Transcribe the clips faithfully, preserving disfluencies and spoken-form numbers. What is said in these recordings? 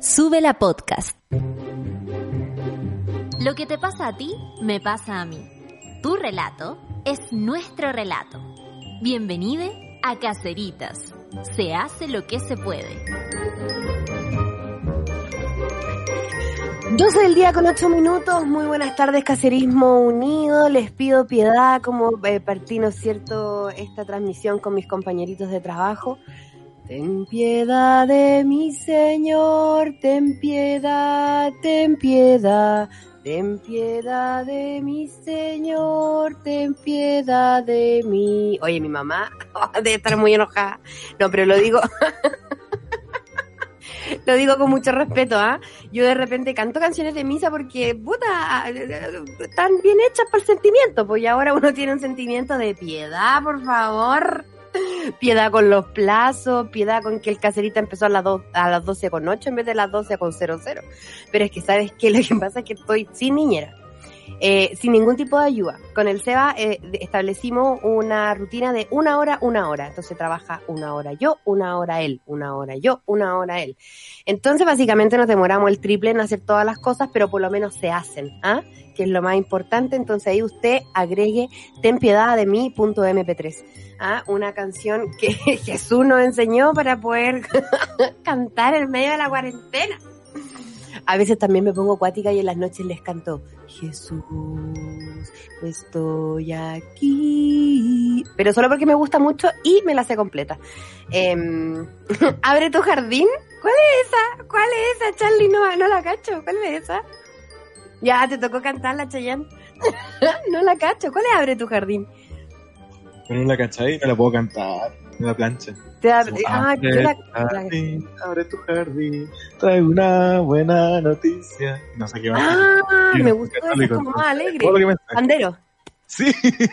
Sube la podcast. Lo que te pasa a ti, me pasa a mí. Tu relato es nuestro relato. Bienvenido a Caseritas. Se hace lo que se puede. doce del día con ocho minutos. Muy buenas tardes, Caserismo Unido. Les pido piedad como eh, partí, ¿no es cierto?, esta transmisión con mis compañeritos de trabajo. Ten piedad de mi Señor, ten piedad, ten piedad, ten piedad de mi Señor, ten piedad de mí. Oye, mi mamá debe estar muy enojada. No, pero lo digo... Lo digo con mucho respeto, ¿ah? ¿eh? Yo de repente canto canciones de misa porque, puta, están bien hechas para el sentimiento, pues y ahora uno tiene un sentimiento de piedad, por favor. Piedad con los plazos, piedad con que el Caserita empezó a las, do, a las doce con ocho en vez de las doce con cero cero. Pero es que, ¿sabes qué? Lo que pasa es que estoy sin niñera. Eh, sin ningún tipo de ayuda. Con el Seba eh, establecimos una rutina de una hora, una hora. Entonces trabaja una hora yo, una hora él, una hora yo, una hora él. Entonces básicamente nos demoramos el triple en hacer todas las cosas, pero por lo menos se hacen, ¿ah? Que es lo más importante. Entonces ahí usted agregue Ten piedad de mí punto eme pe tres, ¿ah? Una canción que Jesús nos enseñó para poder cantar en medio de la cuarentena. A veces también me pongo acuática y en las noches les canto Jesús, estoy aquí. Pero solo porque me gusta mucho y me la sé completa. Eh, Abre tu jardín. ¿Cuál es esa? ¿Cuál es esa, Charlie? No, no la cacho. ¿Cuál es esa? Ya, te tocó cantarla, Chayanne. No la cacho. ¿Cuál es Abre tu jardín? Pero no la cachai, no la puedo cantar. En la plancha. Te da, Como, ah, abre, yo la, jardín, abre tu jardín, trae una buena noticia. No sé qué más. Ah, sí, me no, gustó católico, eso, como más alegre. todo lo que me saque. Bandero. Sí.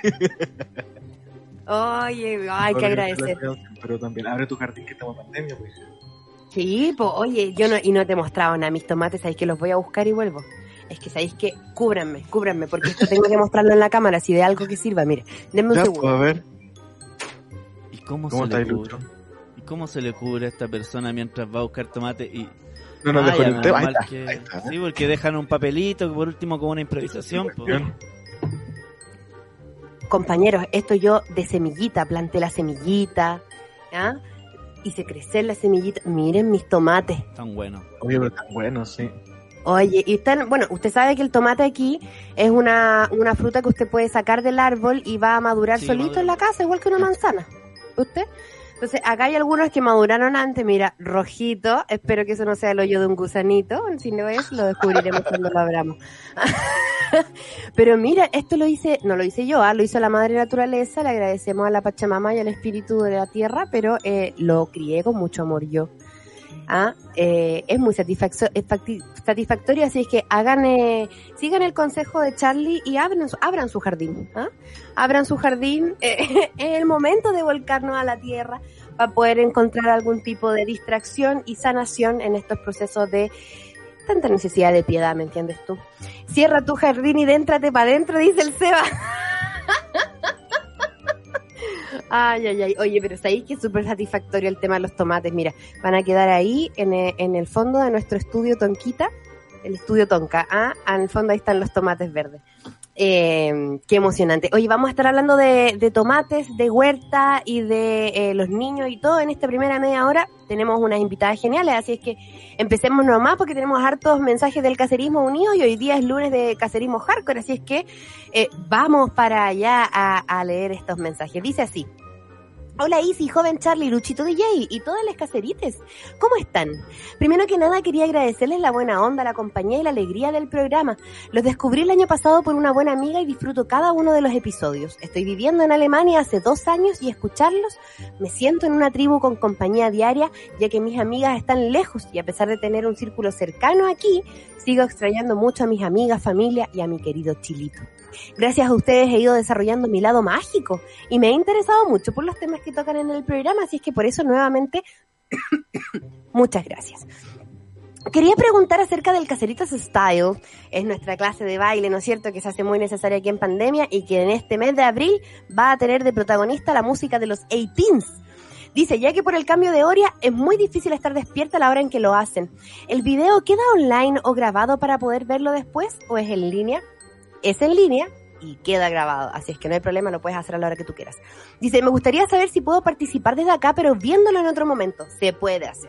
Oye, hay que agradecer. Pero también abre tu jardín que estamos en pandemia, pues. Sí, pues, oye, yo no, y no te he mostrado nada, mis tomates, sabéis que los voy a buscar y vuelvo. Es que sabéis que, cúbranme, cúbranme, porque esto tengo que mostrarlo en la cámara, si de algo que sirva, mire, denme un Ya, segundo. pues, a ver. ¿Y cómo, ¿Cómo se le está, cubre? Lucho? ¿Y cómo se le cubre a esta persona mientras va a buscar tomate? Y No nos Ah, dejó ya, el tema. Ahí menos mal está, que- ahí está. Sí, porque dejan un papelito que por último como una improvisación. po. Bien. Compañeros, esto yo de semillita, planté la semillita, ¿ah? Hice crecer la semillita, miren mis tomates. Tan bueno. Oye, pero está bueno, sí. Oye, y están, bueno, usted sabe que el tomate aquí es una, una fruta que usted puede sacar del árbol y va a madurar Sí, solito madura. en la casa, igual que una manzana. ¿Usted? Entonces, acá hay algunos que maduraron antes, mira, rojito, espero que eso no sea el hoyo de un gusanito, si no es, lo descubriremos cuando lo abramos. Pero mira, esto lo hice, no lo hice yo, ¿ah? Lo hizo la madre naturaleza, le agradecemos a la Pachamama y al espíritu de la tierra, pero eh, lo crié con mucho amor yo. ¿Ah? Eh, es muy satisfactorio, es facti- satisfactorio, así es que hagan, eh, sigan el consejo de Charlie y abran, su- abran su jardín, ¿ah? Abran su jardín, eh, es el momento de volcarnos a la tierra para poder encontrar algún tipo de distracción y sanación en estos procesos de tanta necesidad de piedad, ¿me entiendes tú? Cierra tu jardín y déntrate para adentro, dice el Seba. Ay, ay, ay. Oye, pero sabéis que es súper satisfactorio el tema de los tomates. Mira, van a quedar ahí en el, en el fondo de nuestro estudio Tonquita, el estudio Tonka. Ah, en el fondo ahí están los tomates verdes. Eh, qué emocionante. Oye, vamos a estar hablando de, de tomates, de huerta y de eh, los niños y todo en esta primera media hora. Tenemos unas invitadas geniales, así es que empecemos nomás porque tenemos hartos mensajes del Caserismo Unido y hoy día es lunes de Caserismo Hardcore, así es que eh, vamos para allá a, a leer estos mensajes. Dice así: hola Isi, joven Charlie, Luchito D J y todas las caserites. ¿Cómo están? Primero que nada quería agradecerles la buena onda, la compañía y la alegría del programa. Los descubrí el año pasado por una buena amiga y disfruto cada uno de los episodios. Estoy viviendo en Alemania hace dos años y escucharlos me siento en una tribu con compañía diaria, ya que mis amigas están lejos y a pesar de tener un círculo cercano aquí, sigo extrañando mucho a mis amigas, familia y a mi querido Chilito. Gracias a ustedes he ido desarrollando mi lado mágico y me he interesado mucho por los temas que tocan en el programa, así es que por eso nuevamente muchas gracias. Quería preguntar acerca del Caseritas Style, es nuestra clase de baile, ¿no es cierto?, que se hace muy necesaria aquí en pandemia y que en este mes de abril va a tener de protagonista la música de los eighteens. Dice, ya que por el cambio de hora es muy difícil estar despierta a la hora en que lo hacen. ¿El video queda online o grabado para poder verlo después o es en línea? Es en línea y queda grabado, así es que no hay problema, lo puedes hacer a la hora que tú quieras. Dice, me gustaría saber si puedo participar desde acá, pero viéndolo en otro momento. Se puede hacer.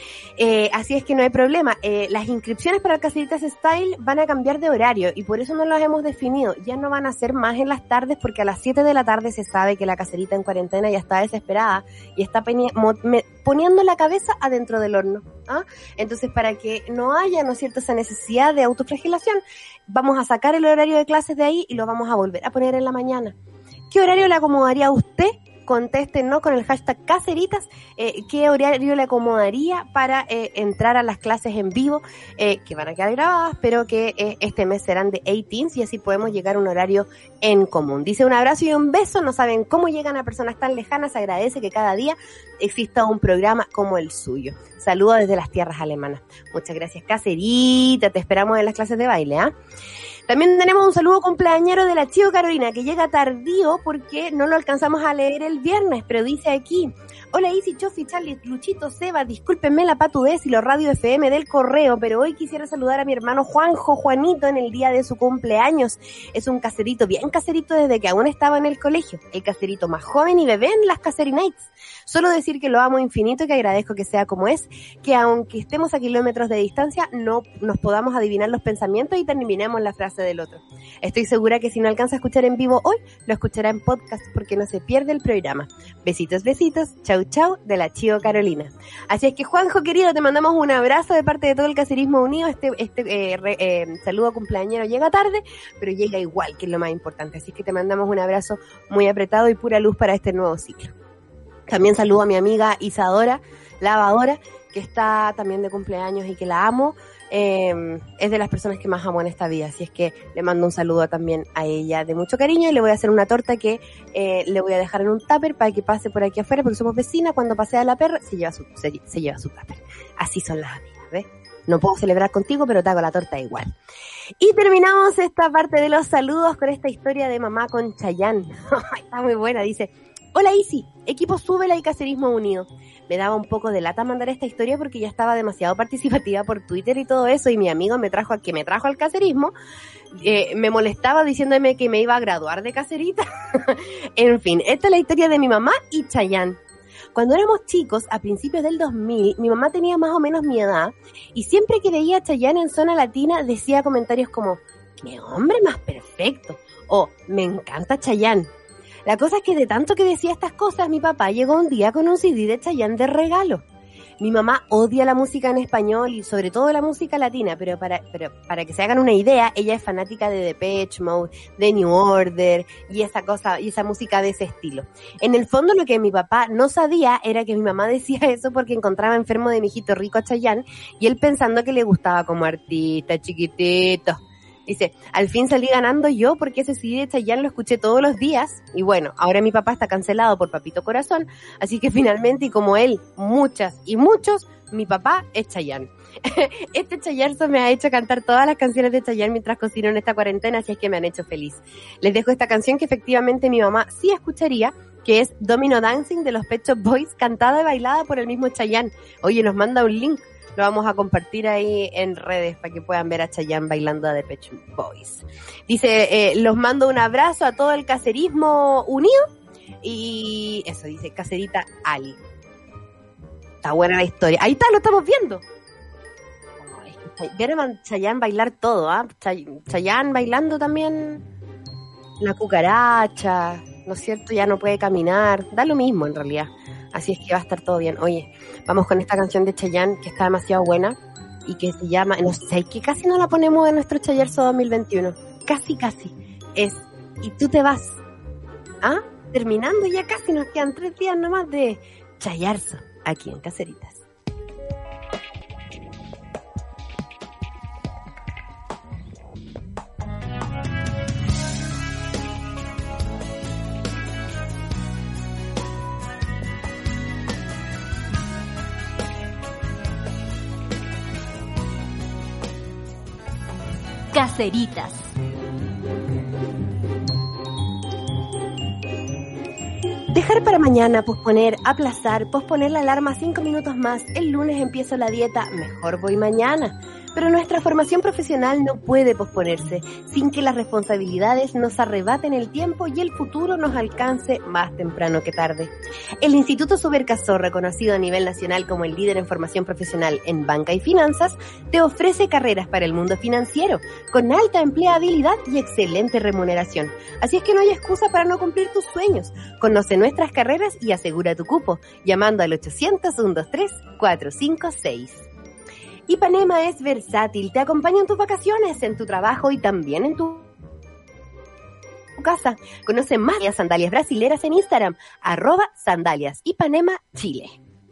Eh, así es que no hay problema. Eh, las inscripciones para el Caseritas Style van a cambiar de horario y por eso no las hemos definido. Ya no van a ser más en las tardes porque a las siete de la tarde se sabe que la caserita en cuarentena ya está desesperada y está peni- mo- me- poniendo la cabeza adentro del horno. ¿Ah? Entonces, para que no haya, ¿no es cierto?, esa necesidad de autoflagelación, vamos a sacar el horario de clases de ahí y lo vamos a volver a poner en la mañana. ¿Qué horario le acomodaría a usted? Contéstenos con el hashtag Caseritas, eh, qué horario le acomodaría para eh, entrar a las clases en vivo, eh, que van a quedar grabadas, pero que eh, este mes serán de dieciocho y así podemos llegar a un horario en común. Dice, un abrazo y un beso, no saben cómo llegan a personas tan lejanas, agradece que cada día exista un programa como el suyo. Saludos desde las tierras alemanas. Muchas gracias, Caserita, te esperamos en las clases de baile, ¿ah? ¿eh? También tenemos un saludo cumpleañero de la Chío Carolina, que llega tardío porque no lo alcanzamos a leer el viernes, pero dice aquí, hola Isi, Chofi, Charlie, Luchito, Seba, discúlpenme la patudez y los radio F M del correo, pero hoy quisiera saludar a mi hermano Juanjo, Juanito, en el día de su cumpleaños. Es un caserito, bien caserito desde que aún estaba en el colegio, el caserito más joven y bebé en las Caseri Nights. Solo decir que lo amo infinito y que agradezco que sea como es, que aunque estemos a kilómetros de distancia, no nos podamos adivinar los pensamientos y terminemos la frase del otro. Estoy segura que si no alcanza a escuchar en vivo hoy, lo escuchará en podcast porque no se pierde el programa. Besitos, besitos, chau chau, de la Chío Carolina. Así es que, Juanjo querido, te mandamos un abrazo de parte de todo el Caserismo Unido. Este, este eh, re, eh, saludo cumpleañero llega tarde, pero llega igual, que es lo más importante. Así que te mandamos un abrazo muy apretado y pura luz para este nuevo ciclo. También saludo a mi amiga Isadora, lavadora, que está también de cumpleaños y que la amo. Eh, es de las personas que más amo en esta vida, así es que le mando un saludo también a ella de mucho cariño y le voy a hacer una torta que eh, le voy a dejar en un tupper para que pase por aquí afuera porque somos vecinas. Cuando pasea a la perra se lleva su, se, se lleva su tupper. Así son las amigas, ¿ves? No puedo celebrar contigo, pero te hago la torta igual. Y terminamos esta parte de los saludos con esta historia de mamá con Chayanne. Está muy buena, dice: hola Isi, equipo Súbela y Caserismo Unido. Me daba un poco de lata mandar esta historia porque ya estaba demasiado participativa por Twitter y todo eso, y mi amigo me trajo que me trajo al caserismo, eh, me molestaba diciéndome que me iba a graduar de caserita. En fin, esta es la historia de mi mamá y Chayanne. Cuando éramos chicos, a principios del dos mil, mi mamá tenía más o menos mi edad, y siempre que veía a Chayanne en Zona Latina decía comentarios como: ¡qué hombre más perfecto! O ¡me encanta Chayanne! La cosa es que de tanto que decía estas cosas, mi papá llegó un día con un C D de Chayanne de regalo. Mi mamá odia la música en español y sobre todo la música latina, pero para, pero para que se hagan una idea, ella es fanática de Depeche Mode, de New Order y esa cosa, y esa música de ese estilo. En el fondo, lo que mi papá no sabía era que mi mamá decía eso porque encontraba enfermo de mi hijito rico a Chayanne y él pensando que le gustaba como artista chiquitito. Dice: al fin salí ganando yo porque ese C D de Chayanne lo escuché todos los días y bueno, ahora mi papá está cancelado por Papito Corazón, así que finalmente, y como él, muchas y muchos, mi papá es Chayanne. Este Chayarzo me ha hecho cantar todas las canciones de Chayanne mientras cocino en esta cuarentena, así es que me han hecho feliz. Les dejo esta canción que efectivamente mi mamá sí escucharía, que es Domino Dancing de los Pet Shop Boys, cantada y bailada por el mismo Chayanne. Oye, nos manda un link. Lo vamos a compartir ahí en redes para que puedan ver a Chayanne bailando a Depeche Boys. Dice, eh, los mando un abrazo a todo el Caserismo Unido. Y eso, dice Caserita Ali. Está buena la historia. Ahí está, lo estamos viendo. Vieron a Chayanne bailar todo, ¿ah? ¿eh? Chayanne bailando también la cucaracha, ¿no es cierto? Ya no puede caminar. Da lo mismo en realidad. Así es que va a estar todo bien. Oye, vamos con esta canción de Chayanne que está demasiado buena y que se llama, no sé, que casi no la ponemos en nuestro Chayarzo dos mil veintiuno. Casi, casi. Es Y tú te vas. ¿Ah? Terminando ya casi, nos quedan tres días nomás de Chayarzo aquí en Caseritas. Caseritas. Dejar para mañana, posponer, aplazar, posponer la alarma cinco minutos más, el lunes empiezo la dieta, mejor voy mañana. Pero nuestra formación profesional no puede posponerse sin que las responsabilidades nos arrebaten el tiempo y el futuro nos alcance más temprano que tarde. El Instituto Subercasó, reconocido a nivel nacional como el líder en formación profesional en banca y finanzas, te ofrece carreras para el mundo financiero con alta empleabilidad y excelente remuneración. Así es que no hay excusa para no cumplir tus sueños. Conoce nuestras carreras y asegura tu cupo llamando al ochocientos, ciento veintitrés, cuatrocientos cincuenta y seis. Ipanema es versátil, te acompaña en tus vacaciones, en tu trabajo y también en tu casa. Conoce más de sandalias brasileras en Instagram, arroba sandalias Ipanema Chile.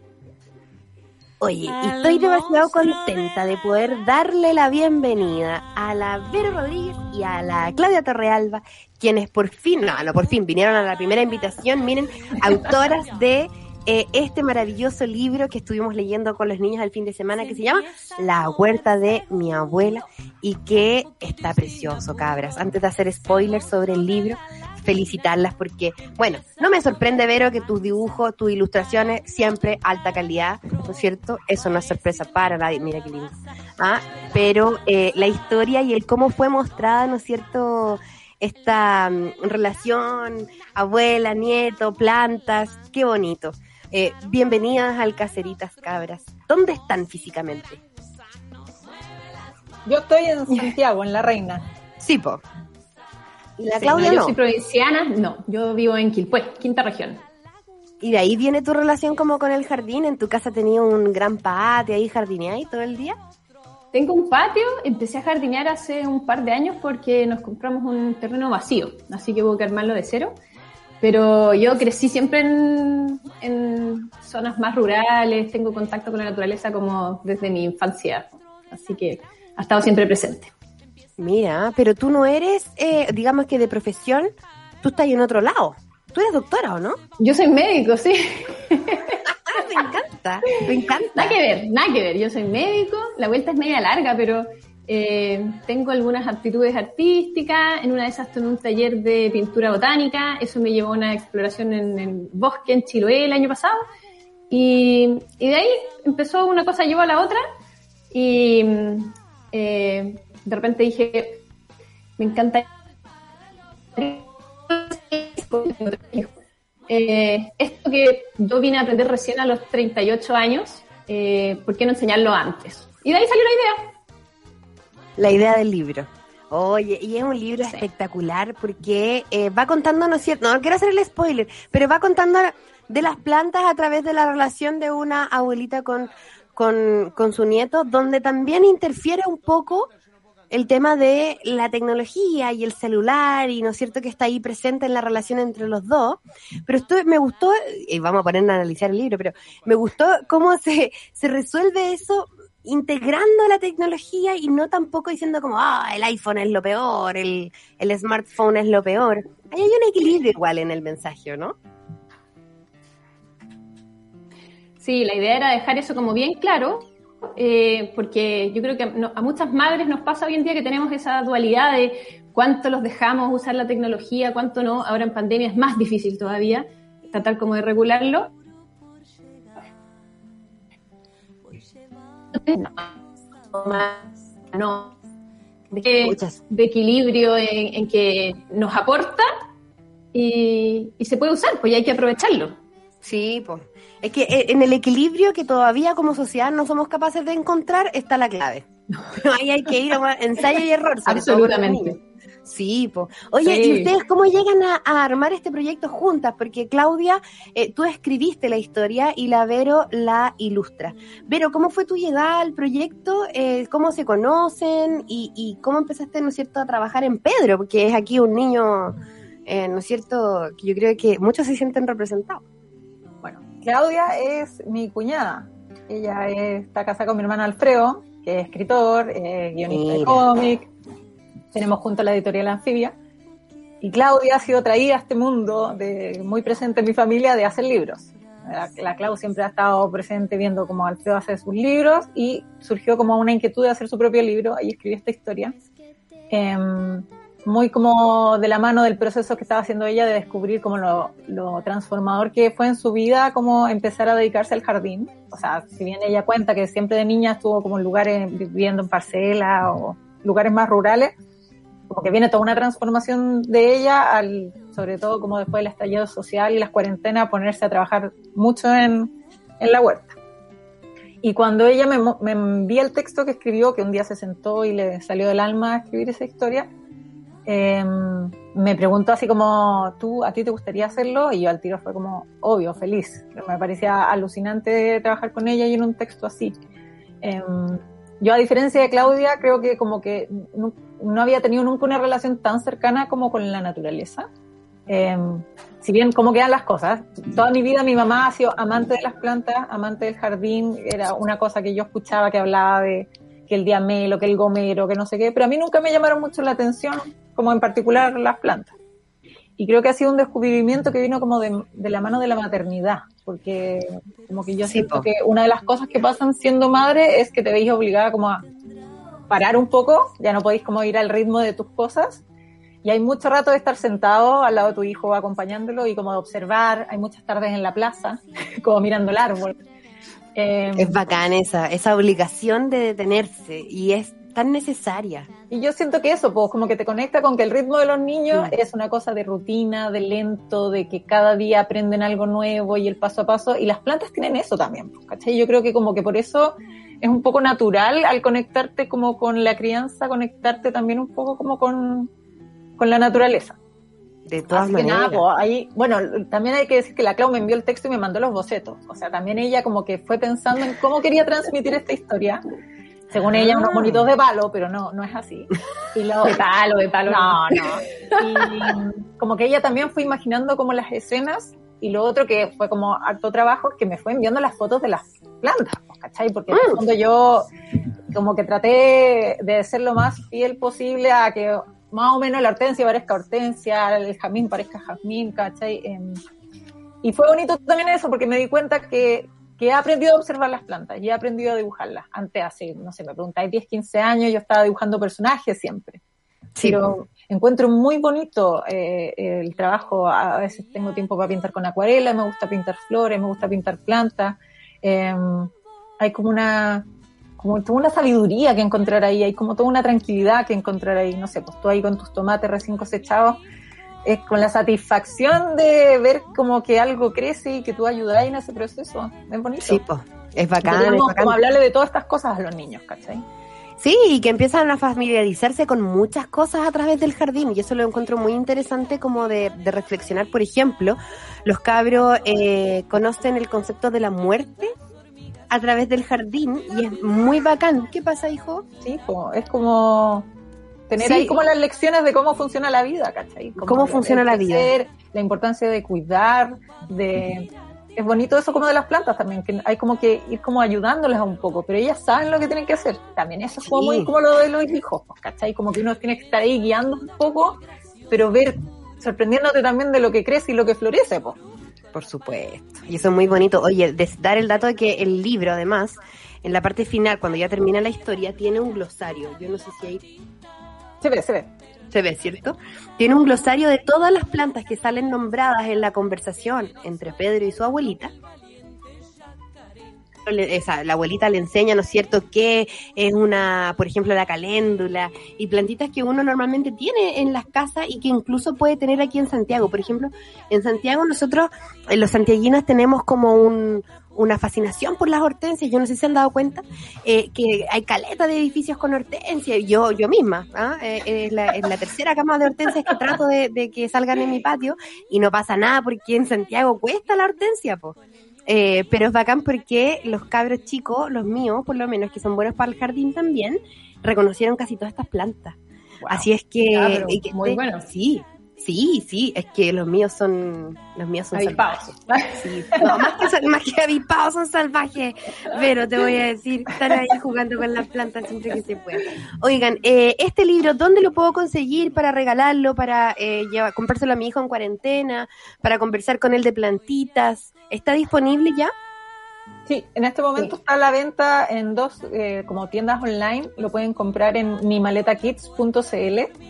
Oye, y estoy demasiado contenta de poder darle la bienvenida a la Vero Rodríguez y a la Claudia Torrealba, quienes por fin, no, no por fin, vinieron a la primera invitación, miren, autoras de Eh, este maravilloso libro que estuvimos leyendo con los niños el fin de semana, que se llama La huerta de mi abuela, y que está precioso, cabras. Antes de hacer spoilers sobre el libro, felicitarlas porque, bueno, no me sorprende, Vero, que tus dibujos, tus ilustraciones, siempre alta calidad, ¿no es cierto? Eso no es sorpresa para nadie, mira qué lindo. Ah, pero eh, la historia y el cómo fue mostrada, ¿no es cierto?, esta um, relación abuela, nieto, plantas, qué bonito. Eh, bienvenidas al Caseritas, cabras. ¿Dónde están físicamente? Yo estoy en Santiago, en La Reina. Sí, po. ¿Y la Sí, Claudia no, yo no? soy provinciana, no, yo vivo en Quilpué, quinta región. ¿Y de ahí viene tu relación como con el jardín? ¿En tu casa tenía un gran patio ahí, jardineáis todo el día? Tengo un patio, empecé a jardinear hace un par de años porque nos compramos un terreno vacío, así que hubo que armarlo de cero. Pero yo crecí siempre en, en zonas más rurales, tengo contacto con la naturaleza como desde mi infancia, así que ha estado siempre presente. Mira, pero tú no eres, eh, digamos que de profesión, tú estás en otro lado. Tú eres doctora, ¿o no? Yo soy médico, sí. Ah, me encanta, me encanta. Nada que ver, nada que ver. Yo soy médico, la vuelta es media larga, pero eh, tengo algunas aptitudes artísticas. En una de esas tomé un taller de pintura botánica. Eso me llevó a una exploración en el bosque en Chiloé el año pasado. Y, y de ahí empezó una cosa, llevó a la otra. Y eh, de repente dije, me encanta... Eh, esto que yo vine a aprender recién a los treinta y ocho años, eh, ¿por qué no enseñarlo antes? Y de ahí salió la idea. La idea del libro. Oye, y es un libro Sí. espectacular porque eh, va contando, no es cierto, no quiero hacer el spoiler, pero va contando de las plantas a través de la relación de una abuelita con, con, con su nieto, donde también interfiere un poco el tema de la tecnología y el celular, y no es cierto que está ahí presente en la relación entre los dos, pero esto me gustó, y vamos a ponernos a analizar el libro, pero me gustó cómo se, se resuelve eso integrando la tecnología y no tampoco diciendo como, ah, el iPhone es lo peor, el, el smartphone es lo peor. Ahí hay un equilibrio igual en el mensaje, ¿no? Sí, la idea era dejar eso como bien claro, eh, porque yo creo que no, a muchas madres nos pasa hoy en día que tenemos esa dualidad de cuánto los dejamos usar la tecnología, cuánto no. Ahora en pandemia es más difícil todavía tratar como de regularlo. No, no de, de equilibrio en, en que nos aporta y, y se puede usar, pues ya hay que aprovecharlo. Sí, pues. Es que en el equilibrio que todavía como sociedad no somos capaces de encontrar está la clave. Ahí hay que ir a ensayo y error. Absolutamente. Sí, pues. Oye, sí. ¿Y ustedes cómo llegan a, a armar este proyecto juntas? Porque Claudia, eh, tú escribiste la historia y la Vero la ilustra. Vero, ¿cómo fue tu llegada al proyecto? Eh, ¿Cómo se conocen? Y, y ¿cómo empezaste, ¿no es cierto?, a trabajar en Pedro? Porque es aquí un niño, eh, ¿no es cierto?, que yo creo que muchos se sienten representados. Bueno, Claudia es mi cuñada. Ella está casada con mi hermano Alfredo, que es escritor, eh, guionista Mira. de cómic. Tenemos junto la editorial Anfibia. Y Claudia ha sido traída a este mundo, de, muy presente en mi familia, de hacer libros. La, la Clau siempre ha estado presente viendo cómo Alfredo hace sus libros y surgió como una inquietud de hacer su propio libro. Ahí escribió esta historia. Eh, muy como de la mano del proceso que estaba haciendo ella de descubrir como lo, lo transformador que fue en su vida, como empezar a dedicarse al jardín. O sea, si bien ella cuenta que siempre de niña estuvo como en lugares, viviendo en parcelas o lugares más rurales, como que viene toda una transformación de ella, al, sobre todo como después del estallido social y las cuarentenas, ponerse a trabajar mucho en, en la huerta. Y cuando ella me, me envía el texto que escribió, que un día se sentó y le salió del alma escribir esa historia, Eh, me preguntó así como, ¿tú, a ti te gustaría hacerlo? Y yo al tiro fue como, obvio, feliz. Me parecía alucinante trabajar con ella y en un texto así. Eh, yo, a diferencia de Claudia, creo que como que no, no había tenido nunca una relación tan cercana como con la naturaleza. Eh, si bien cómo quedan las cosas, toda mi vida mi mamá ha sido amante de las plantas, amante del jardín, era una cosa que yo escuchaba que hablaba de que el diamelo, que el gomero, que no sé qué, pero a mí nunca me llamaron mucho la atención, como en particular las plantas. Y creo que ha sido un descubrimiento que vino como de, de la mano de la maternidad, porque como que yo Sí, siento po. que una de las cosas que pasan siendo madre es que te veis obligada como a parar un poco, ya no podéis como ir al ritmo de tus cosas, y hay mucho rato de estar sentado al lado de tu hijo acompañándolo y como de observar, hay muchas tardes en la plaza, como mirando el árbol. Eh, Es bacán esa, esa obligación de detenerse, y es tan necesaria. Y yo siento que eso, pues, como que te conecta con que el ritmo de los niños Mm. es una cosa de rutina, de lento, de que cada día aprenden algo nuevo y el paso a paso, y las plantas tienen eso también, pues, ¿cachai? Yo creo que como que por eso es un poco natural al conectarte como con la crianza, conectarte también un poco como con, con la naturaleza. De todas Así que maneras. nada, pues, ahí, bueno, también hay que decir que la Clau me envió el texto y me mandó los bocetos. O sea, también ella como que fue pensando en cómo quería transmitir esta historia. Según ella, unos bonitos de palo, pero no, no es así. Y lo, De palo, de palo. no, no. Y como que ella también fue imaginando como las escenas, y lo otro que fue como harto trabajo, que me fue enviando las fotos de las plantas, pues, ¿cachai? Porque en el fondo yo como que traté de ser lo más fiel posible a que más o menos la hortensia parezca hortensia, el jazmín parezca jazmín, ¿cachai? Eh, y fue bonito también eso, porque me di cuenta que, que he aprendido a observar las plantas y he aprendido a dibujarlas. Antes, hace, no sé, me preguntáis diez, quince años, yo estaba dibujando personajes siempre. Sí, Pero encuentro muy bonito eh, el trabajo. A veces tengo tiempo para pintar con acuarela, me gusta pintar flores, me gusta pintar plantas. Eh, hay como una... como toda una sabiduría que encontrar ahí, hay como toda una tranquilidad que encontrar ahí, no sé, pues tú ahí con tus tomates recién cosechados, es con la satisfacción de ver como que algo crece y que tú ayudas en ese proceso, es bonito. sí, pues. Es bacán, es Podríamos bacán. como hablarle de todas estas cosas a los niños, ¿cachai? Sí, y que empiezan a familiarizarse con muchas cosas a través del jardín, y eso lo encuentro muy interesante como de, de reflexionar. Por ejemplo, los cabros eh, conocen el concepto de la muerte a través del jardín, y es muy bacán. ¿Qué pasa, hijo? Sí, pues, es como tener Sí. ahí como las lecciones de cómo funciona la vida, ¿cachai? Como ¿Cómo el- funciona el la vida? crecer, la importancia de cuidar, de... Es bonito eso como de las plantas también, que hay como que ir como ayudándoles un poco, pero ellas saben lo que tienen que hacer. También eso es como Sí. muy como lo de los hijos, pues, ¿cachai? Como que uno tiene que estar ahí guiando un poco, pero ver, sorprendiéndote también de lo que crece y lo que florece, pues. Por supuesto. Y eso es muy bonito. Oye, des- dar el dato de que el libro, además, en la parte final, cuando ya termina la historia, tiene un glosario. Yo no sé si ahí Se ve, se ve. se ve, ¿cierto? Tiene un glosario de todas las plantas que salen nombradas en la conversación entre Pedro y su abuelita. Le- Esa, la abuelita le enseña, ¿no es cierto?, qué es una, por ejemplo, la caléndula, y plantitas que uno normalmente tiene en las casas y que incluso puede tener aquí en Santiago. Por ejemplo, en Santiago nosotros, eh, los santiaguinos, tenemos como un, una fascinación por las hortensias. Yo no sé si se han dado cuenta eh, que hay caleta de edificios con hortensias. Yo yo misma, ¿ah? eh, es, la, es la tercera cama de hortensias que trato de, de que salgan en mi patio, y no pasa nada porque en Santiago cuesta la hortensia, po. Eh, pero es bacán porque los cabros chicos, los míos por lo menos, que son buenos para el jardín también, reconocieron casi todas estas plantas. Wow. Así es que, Ah, pero y que muy este- bueno. sí, sí, sí, es que los míos son, los míos son Avispados. salvajes. Sí, no, más que, sal- más que avispados, son salvajes, pero te voy a decir, están ahí jugando con las plantas siempre que se puede. Oigan, eh, este libro, ¿dónde lo puedo conseguir para regalarlo, para eh, llevar, comprárselo a mi hijo en cuarentena, para conversar con él de plantitas? ¿Está disponible ya? Sí, en este momento Sí. está a la venta en dos eh, como tiendas online. Lo pueden comprar en mi maleta kits punto c l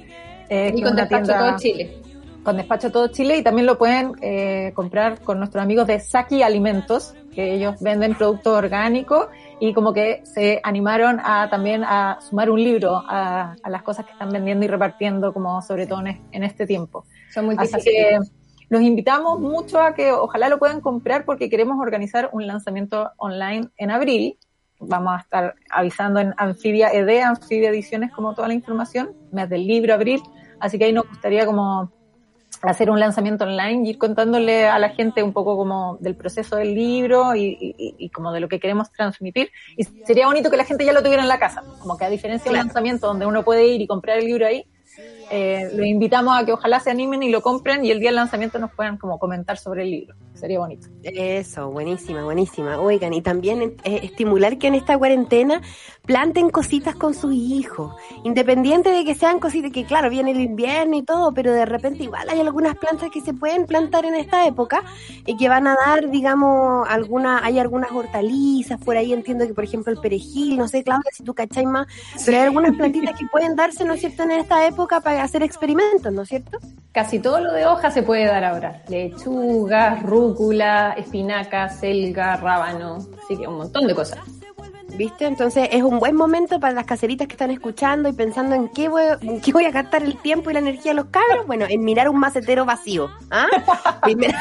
Eh, Y con una despacho tienda- todo Chile. Con despacho todo Chile, y también lo pueden eh, comprar con nuestros amigos de Saki Alimentos, que ellos venden productos orgánicos y como que se animaron a también a sumar un libro a, a las cosas que están vendiendo y repartiendo, como sobre todo en, es- en este tiempo. Son muy Así que los invitamos mucho a que ojalá lo puedan comprar, porque queremos organizar un lanzamiento online en abril. Vamos a estar avisando en Anfibia E D, Anfibia Ediciones, como toda la información, mes del libro, abril. Así que ahí nos gustaría como hacer un lanzamiento online y ir contándole a la gente un poco como del proceso del libro y, y, y como de lo que queremos transmitir. Y sería bonito que la gente ya lo tuviera en la casa, como que a diferencia del lanzamiento donde uno puede ir y comprar el libro ahí, eh, los invitamos a que ojalá se animen y lo compren, y el día del lanzamiento nos puedan como comentar sobre el libro. Sería bonito. Eso, buenísima, buenísima. Oigan, y también eh, estimular que en esta cuarentena planten cositas con sus hijos, independiente de que sean cositas, que claro, viene el invierno y todo, pero de repente igual hay algunas plantas que se pueden plantar en esta época y que van a dar, digamos, alguna, hay algunas hortalizas por ahí, entiendo que por ejemplo el perejil, no sé, Claudia, si tú cachai más, pero hay algunas plantitas que pueden darse, ¿no es cierto?, en esta época para hacer experimentos, ¿no es cierto? Casi todo lo de hoja se puede dar ahora. Lechuga, rúcula, espinaca, selga, rábano. Así que un montón de cosas. ¿Viste? Entonces es un buen momento para las caseritas que están escuchando y pensando en qué voy, en qué voy a gastar el tiempo y la energía de los cabros. Bueno, en mirar un macetero vacío. ¿Ah? Primero,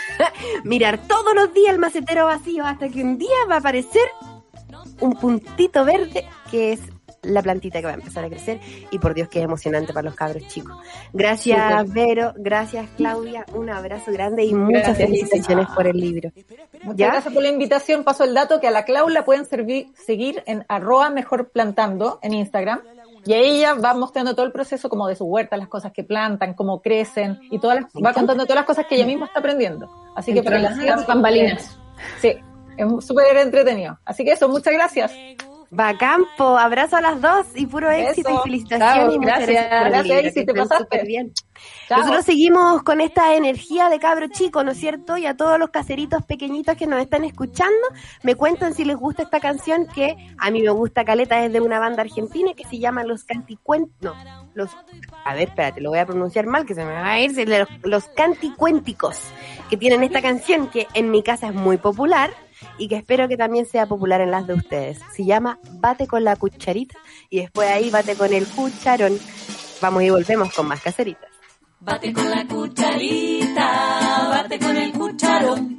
mirar todos los días el macetero vacío hasta que un día va a aparecer un puntito verde que es la plantita que va a empezar a crecer, y por Dios que es emocionante para los cabros chicos. Gracias, Súper. Vero, gracias, Claudia, un abrazo grande y muchas Gracias, felicitaciones Isi. por el libro. Muchas ¿Ya? gracias por la invitación. Paso el dato que a la Clau la pueden servir, seguir en arroba mejor plantando en Instagram, y ahí ella va mostrando todo el proceso como de su huerta, las cosas que plantan, cómo crecen, y todas las, va contando todas las cosas que ella misma está aprendiendo. Así que para Entre que la las sigan, bambalinas. sí, es súper entretenido. Así que eso, muchas gracias. Bacampo, abrazo a las dos y puro éxito Eso. y felicitaciones. Chao, y muchas gracias. por el Gracias, libro, Isi, que te estén pasaste. súper bien. Chao. Nosotros seguimos con esta energía de cabro chico, ¿no es cierto? Y a todos los caseritos pequeñitos que nos están escuchando, me cuentan si les gusta esta canción, que a mí me gusta caleta, es de una banda argentina que se llama Los Canticuentos. No, los... A ver, espérate, lo voy a pronunciar mal, que se me va a ir. Los, los Canticuénticos, que tienen esta canción que en mi casa es muy popular y que espero que también sea popular en las de ustedes. Se llama Bate con la cucharita y después ahí bate con el cucharón. Vamos y volvemos con más caseritas. Bate con la cucharita, bate con el cucharón.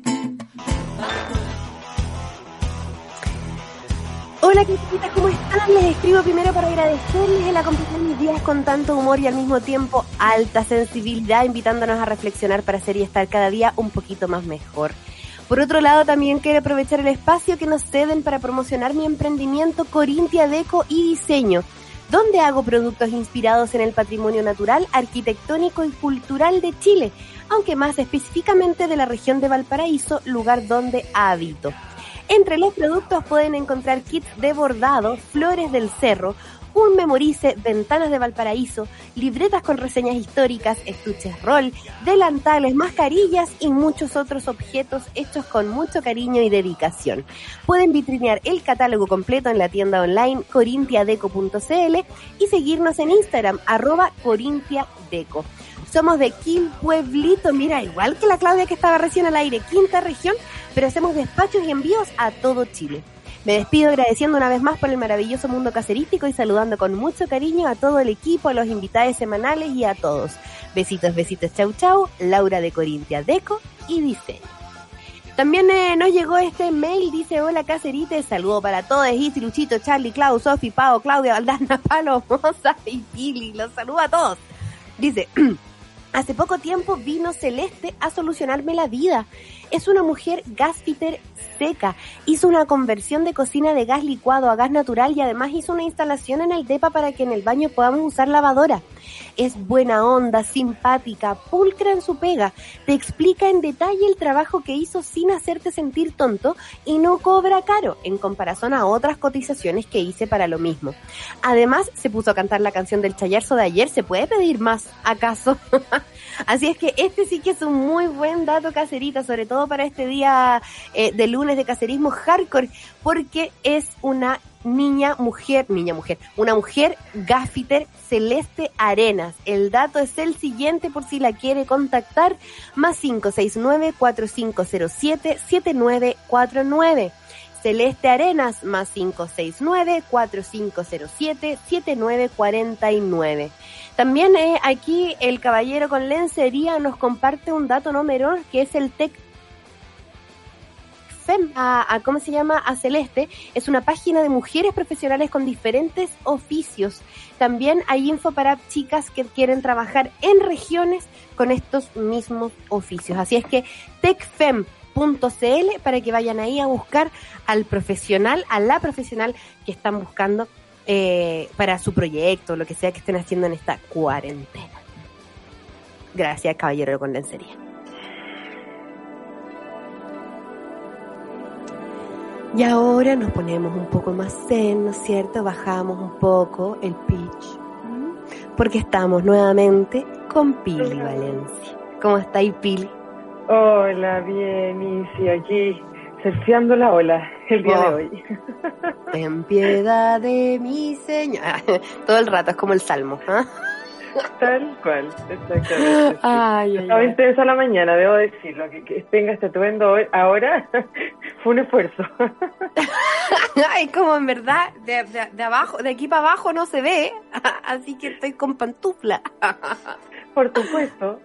Hola, caseritas, ¿cómo están? Les escribo primero para agradecerles el acompañar mis días con tanto humor y al mismo tiempo alta sensibilidad, invitándonos a reflexionar para ser y estar cada día un poquito más mejor. Por otro lado, también quiero aprovechar el espacio que nos ceden para promocionar mi emprendimiento Corintia Deco y Diseño, donde hago productos inspirados en el patrimonio natural, arquitectónico y cultural de Chile, aunque más específicamente de la región de Valparaíso, lugar donde habito. Entre los productos pueden encontrar kits de bordado, flores del cerro, un memorice, ventanas de Valparaíso, libretas con reseñas históricas, estuches rol, delantales, mascarillas y muchos otros objetos hechos con mucho cariño y dedicación. Pueden vitrinear el catálogo completo en la tienda online corintiadeco punto cl y seguirnos en Instagram, arroba corintiadeco. Somos de Quil Pueblito, mira, igual que la Claudia que estaba recién al aire, quinta región, pero hacemos despachos y envíos a todo Chile. Me despido agradeciendo una vez más por el maravilloso mundo caserístico y saludando con mucho cariño a todo el equipo, a los invitados semanales y a todos. Besitos, besitos, chau chau, Laura de Corintia Deco y Diseño. También eh, nos llegó este mail, dice: hola caserites, saludo para todos, Isi, Luchito, Charlie, Clau, Sofi, Pao, Claudia, Valdana, Palo, Moza y Pili, los saludo a todos. Dice: hace poco tiempo vino Celeste a solucionarme la vida. Es una mujer gasfitter seca. Hizo una conversión de cocina de gas licuado a gas natural y además hizo una instalación en el depa para que en el baño podamos usar lavadora. Es buena onda, simpática, pulcra en su pega. Te explica en detalle el trabajo que hizo sin hacerte sentir tonto y no cobra caro en comparación a otras cotizaciones que hice para lo mismo. Además, se puso a cantar la canción del Chayarzo de ayer. ¿Se puede pedir más, acaso? Así es que este sí que es un muy buen dato, caserita, sobre todo para este día eh, de lunes de caserismo hardcore, porque es una niña, mujer, niña, mujer, una mujer gaffiter Celeste Arenas. El dato es el siguiente por si la quiere contactar, más cinco seis nueve, cuatro cinco cero siete, siete nueve cuatro nueve. Celeste Arenas, más cinco seis nueve, cuatro cinco cero siete, siete nueve cuatro nueve. También eh, aquí el caballero con lencería nos comparte un dato no menor, que es el Tec Fem, a, a, ¿cómo se llama? A Celeste. Es una página de mujeres profesionales con diferentes oficios. También hay info para chicas que quieren trabajar en regiones con estos mismos oficios. Así es que tecfem punto c l para que vayan ahí a buscar al profesional, a la profesional que están buscando eh, para su proyecto, lo que sea que estén haciendo en esta cuarentena. Gracias, caballero con lencería. Y ahora nos ponemos un poco más zen, ¿no es cierto? Bajamos un poco el pitch, porque estamos nuevamente con Pili Valencia. ¿Cómo estáis, Pili? Hola, bien, Isi, aquí surfeando la ola el día oh. de hoy. Ten piedad de mi Señor. Todo el rato, es como el Salmo, ¿ah? ¿eh? Tal cual, exactamente. Sí. Ay, Estaba ay, intensa la mañana, debo decirlo. Que, que tenga este atuendo ahora fue un esfuerzo. Ay, como en verdad, de, de, de abajo, de aquí para abajo no se ve, así que estoy con pantufla. Por supuesto.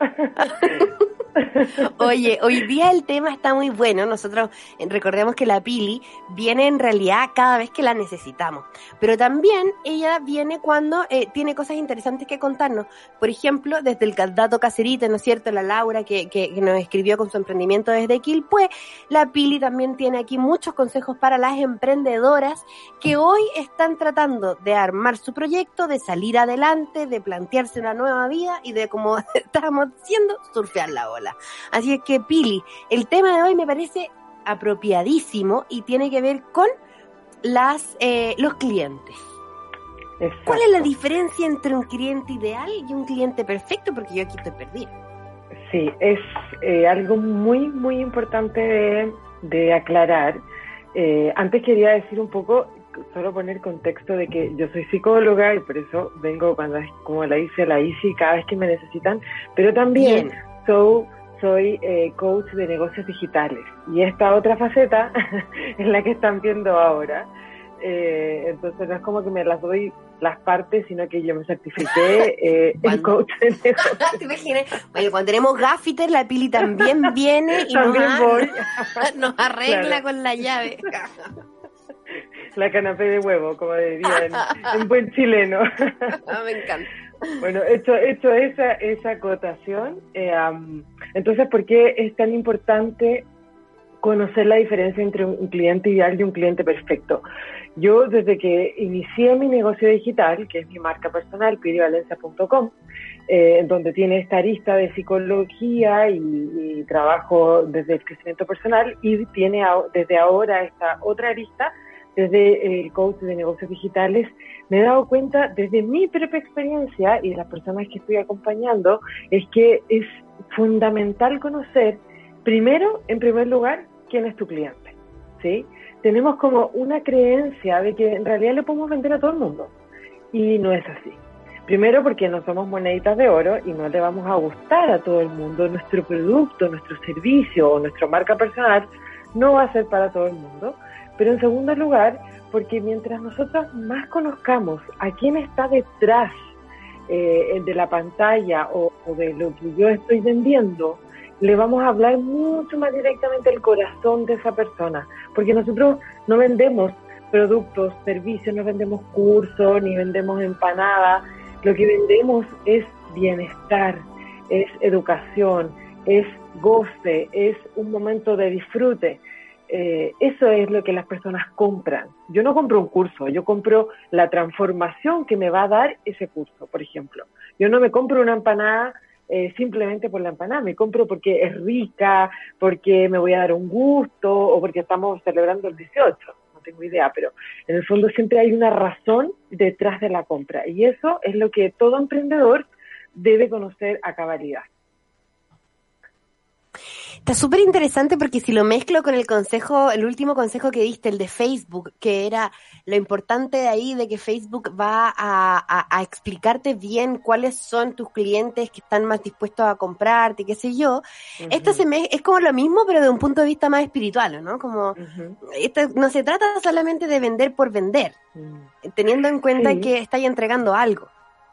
Oye, hoy día el tema está muy bueno. Nosotros recordemos que la Pili viene en realidad cada vez que la necesitamos, pero también ella viene cuando eh, tiene cosas interesantes que contarnos. Por ejemplo, desde el dato caserita, ¿no es cierto? La Laura que, que, que nos escribió con su emprendimiento desde Quilpué. La Pili también tiene aquí muchos consejos para las emprendedoras que hoy están tratando de armar su proyecto, de salir adelante, de plantearse una nueva vida y de, como estábamos diciendo, surfear la ola. Así es que, Pili, el tema de hoy me parece apropiadísimo y tiene que ver con las eh, los clientes. Exacto. ¿Cuál es la diferencia entre un cliente ideal y un cliente perfecto? Porque yo aquí estoy perdida. Sí, es eh, algo muy, muy importante de, de aclarar. Eh, antes quería decir un poco, solo poner contexto de que yo soy psicóloga y por eso vengo cuando, como la dice la Isi, cada vez que me necesitan, pero también Bien. So, soy eh, coach de negocios digitales y esta otra faceta es la que están viendo ahora. Eh, entonces no es como que me las doy las partes, sino que yo me certifiqué eh, el coach de negocios. ¿Te imaginas? Oye, cuando tenemos gaffiter, la Pili también viene y nos, voy. nos arregla claro. con la llave. La canapé de huevo, como diría en, en buen chileno. Ah, me encanta. Bueno, hecho, hecho esa, esa acotación, eh, um, entonces, ¿por qué es tan importante conocer la diferencia entre un cliente ideal y un cliente perfecto? Yo, desde que inicié mi negocio digital, que es mi marca personal, pili valencia punto com, eh, donde tiene esta arista de psicología y, y trabajo desde el crecimiento personal, y tiene a, desde ahora esta otra arista, desde el coach de negocios digitales, me he dado cuenta desde mi propia experiencia y de las personas que estoy acompañando, es que es fundamental conocer, primero, en primer lugar, quién es tu cliente, ¿sí? Tenemos como una creencia de que en realidad le podemos vender a todo el mundo, y no es así. Primero, porque no somos moneditas de oro y no le vamos a gustar a todo el mundo. Nuestro producto, nuestro servicio o nuestra marca personal no va a ser para todo el mundo. Pero en segundo lugar, porque mientras nosotros más conozcamos a quién está detrás eh, de la pantalla o, o de lo que yo estoy vendiendo, le vamos a hablar mucho más directamente al corazón de esa persona. Porque nosotros no vendemos productos, servicios, no vendemos cursos, ni vendemos empanadas. Lo que vendemos es bienestar, es educación, es goce, es un momento de disfrute. Eh, eso es lo que las personas compran. Yo no compro un curso, yo compro la transformación que me va a dar ese curso, por ejemplo. Yo no me compro una empanada eh, simplemente por la empanada, me compro porque es rica, porque me voy a dar un gusto o porque estamos celebrando el dieciocho, no tengo idea, pero en el fondo siempre hay una razón detrás de la compra y eso es lo que todo emprendedor debe conocer a cabalidad. Está súper interesante porque si lo mezclo con el consejo, el último consejo que diste, el de Facebook, que era lo importante de ahí de que Facebook va a, a, a explicarte bien cuáles son tus clientes que están más dispuestos a comprarte, qué sé yo. Uh-huh. Esto se me, es como lo mismo, pero de un punto de vista más espiritual, ¿no? Como, uh-huh. esto no se trata solamente de vender por vender, uh-huh. teniendo en cuenta sí. que estáis entregando algo.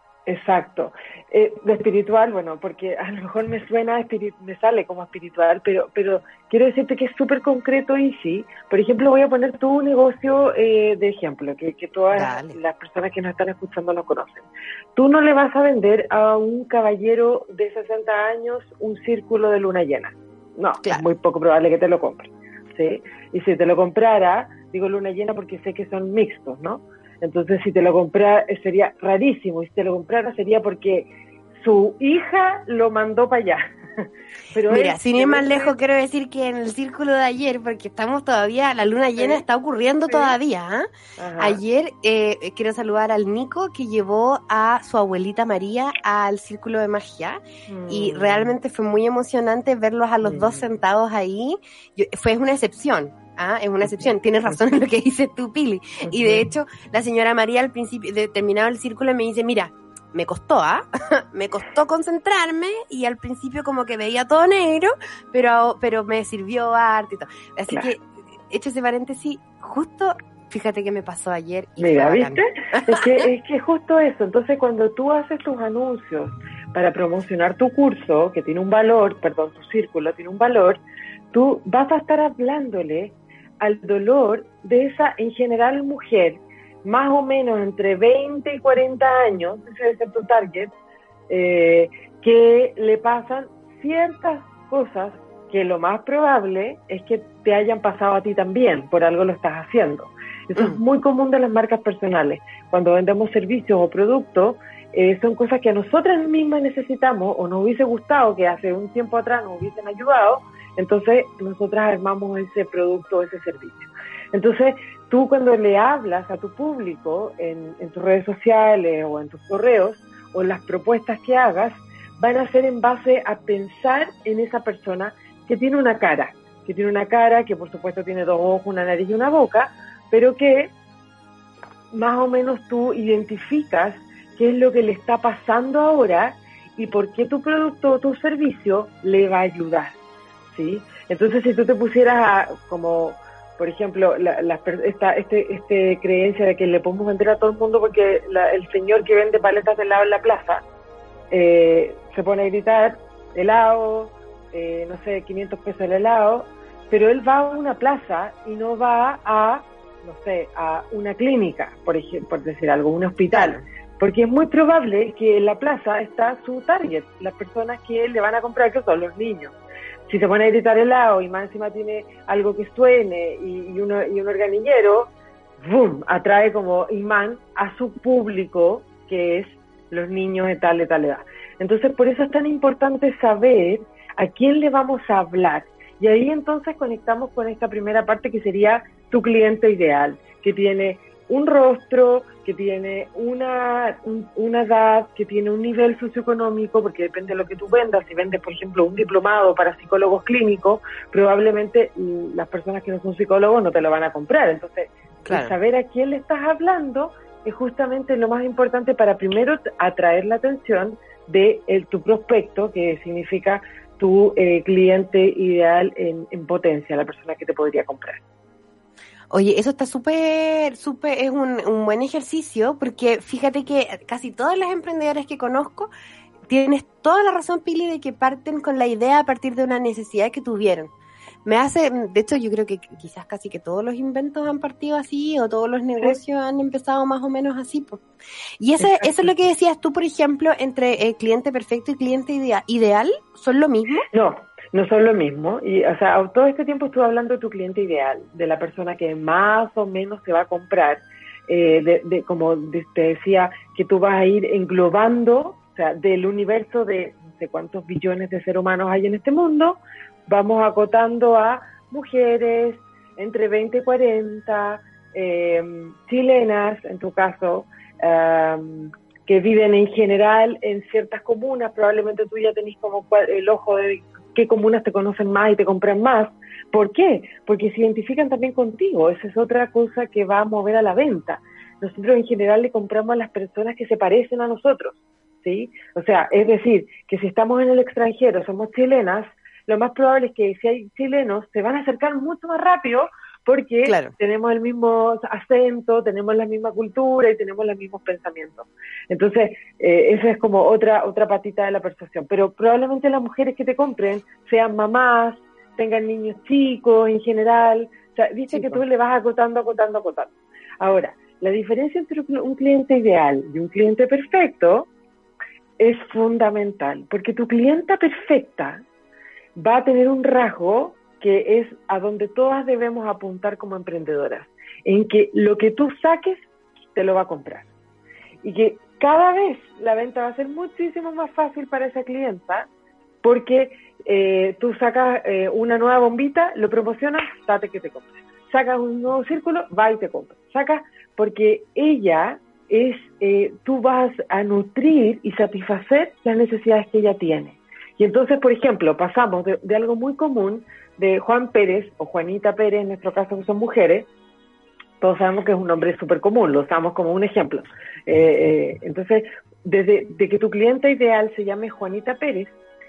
Exacto. Eh, de espiritual, bueno, porque a lo mejor me suena, espiritu- me sale como espiritual, pero pero quiero decirte que es súper concreto y sí. Por ejemplo, voy a poner tu negocio eh, de ejemplo, que, que todas Dale. las personas que nos están escuchando lo conocen. Tú no le vas a vender a un caballero de sesenta años un círculo de luna llena. No, claro. Es muy poco probable que te lo compre, ¿sí? Y si te lo comprara, digo luna llena porque sé que son mixtos, ¿no? Entonces, si te lo comprara, sería rarísimo. Y si te lo comprara, sería porque su hija lo mandó para allá. Pero Mira, sin ir más lejos, quiero decir que en el círculo de ayer, porque estamos todavía, la luna llena sí, está ocurriendo sí. todavía. ¿eh? Ayer eh, quiero saludar al Nico, que llevó a su abuelita María al círculo de magia. Mm. Y realmente fue muy emocionante verlos a los mm. dos sentados ahí. Yo, fue una excepción. Ah, es una excepción, tienes razón en lo que dices tú, Pili. Uh-huh. Y de hecho, la señora María al principio, de, terminado el círculo, me dice, mira, me costó, ¿ah? me costó concentrarme y al principio como que veía todo negro, pero pero me sirvió arte y todo. Así claro. que, hecho ese paréntesis, justo, fíjate que me pasó ayer. Y mira, ¿viste? es que es que justo eso. Entonces, cuando tú haces tus anuncios para promocionar tu curso, que tiene un valor, perdón, tu círculo tiene un valor, tú vas a estar hablándole al dolor de esa, en general, mujer, más o menos entre veinte y cuarenta años, ese debe ser tu target, eh, que le pasan ciertas cosas que lo más probable es que te hayan pasado a ti también, por algo lo estás haciendo. Eso mm. es muy común de las marcas personales. Cuando vendemos servicios o productos, eh, son cosas que a nosotras mismas necesitamos o nos hubiese gustado que hace un tiempo atrás nos hubiesen ayudado. Entonces, nosotras armamos ese producto, ese servicio. Entonces, tú cuando le hablas a tu público en, en tus redes sociales o en tus correos o en las propuestas que hagas, van a ser en base a pensar en esa persona que tiene una cara, que tiene una cara, que por supuesto tiene dos ojos, una nariz y una boca, pero que más o menos tú identificas qué es lo que le está pasando ahora y por qué tu producto o tu servicio le va a ayudar. ¿Sí? Entonces, si tú te pusieras a, como, por ejemplo, la, la, esta este, este creencia de que le podemos vender a todo el mundo porque la, el señor que vende paletas de helado en la plaza eh, se pone a gritar helado, eh, no sé, quinientos pesos el helado, pero él va a una plaza y no va a, no sé, a una clínica, por ejemplo, por decir algo, un hospital. Porque es muy probable que en la plaza está su target, las personas que le van a comprar, que son los niños. Si se pone a gritar helado y más encima tiene algo que suene y, y, uno, y un organillero, ¡boom!, atrae como imán a su público, que es los niños de tal, de tal edad. Entonces, por eso es tan importante saber a quién le vamos a hablar. Y ahí entonces conectamos con esta primera parte que sería tu cliente ideal, que tiene un rostro, que tiene una, un, una edad, que tiene un nivel socioeconómico, porque depende de lo que tú vendas. Si vendes, por ejemplo, un diplomado para psicólogos clínicos, probablemente las personas que no son psicólogos no te lo van a comprar. Entonces, claro, saber a quién le estás hablando es justamente lo más importante para primero atraer la atención de el, tu prospecto, que significa tu eh, cliente ideal en, en potencia, la persona que te podría comprar. Oye, eso está súper, súper, es un, un buen ejercicio, porque fíjate que casi todas las emprendedoras que conozco, tienes toda la razón, Pili, de que parten con la idea a partir de una necesidad que tuvieron. Me hace, de hecho, yo creo que quizás casi que todos los inventos han partido así, o todos los negocios sí. han empezado más o menos así, pues. Y ese, eso es lo que decías tú, por ejemplo, entre el cliente perfecto y cliente idea, ideal, ¿son lo mismo? No. No son lo mismo, y o sea, todo este tiempo estuve hablando de tu cliente ideal, de la persona que más o menos te va a comprar, eh, de, de como te decía, que tú vas a ir englobando, o sea, del universo de no sé cuántos billones de seres humanos hay en este mundo, vamos acotando a mujeres entre veinte y cuarenta, eh, chilenas, en tu caso, um, que viven en general en ciertas comunas, probablemente tú ya tenés como el ojo de qué comunas te conocen más y te compran más. ¿Por qué? Porque se identifican también contigo. Esa es otra cosa que va a mover a la venta. Nosotros en general le compramos a las personas que se parecen a nosotros, ¿sí? O sea, es decir, que si estamos en el extranjero, somos chilenas, lo más probable es que si hay chilenos, se van a acercar mucho más rápido porque Claro. tenemos el mismo acento, tenemos la misma cultura y tenemos los mismos pensamientos. Entonces, eh, esa es como otra otra patita de la persuasión. Pero probablemente las mujeres que te compren sean mamás, tengan niños chicos en general. O sea, dice Sí, que pues. tú le vas acotando, acotando, acotando. Ahora, la diferencia entre un cliente ideal y un cliente perfecto es fundamental, porque tu clienta perfecta va a tener un rasgo que es a donde todas debemos apuntar como emprendedoras, en que lo que tú saques te lo va a comprar. Y que cada vez la venta va a ser muchísimo más fácil para esa clienta, porque eh, tú sacas eh, una nueva bombita, lo promocionas, date que te compres. Sacas un nuevo círculo, va y te compra. Sacas, porque ella es, eh, tú vas a nutrir y satisfacer las necesidades que ella tiene. Y entonces, por ejemplo, pasamos de, de algo muy común, de Juan Pérez o Juanita Pérez, en nuestro caso que son mujeres, todos sabemos que es un nombre súper común, lo usamos como un ejemplo. Eh, eh, entonces, desde de que tu cliente ideal se llame Juanita Pérez,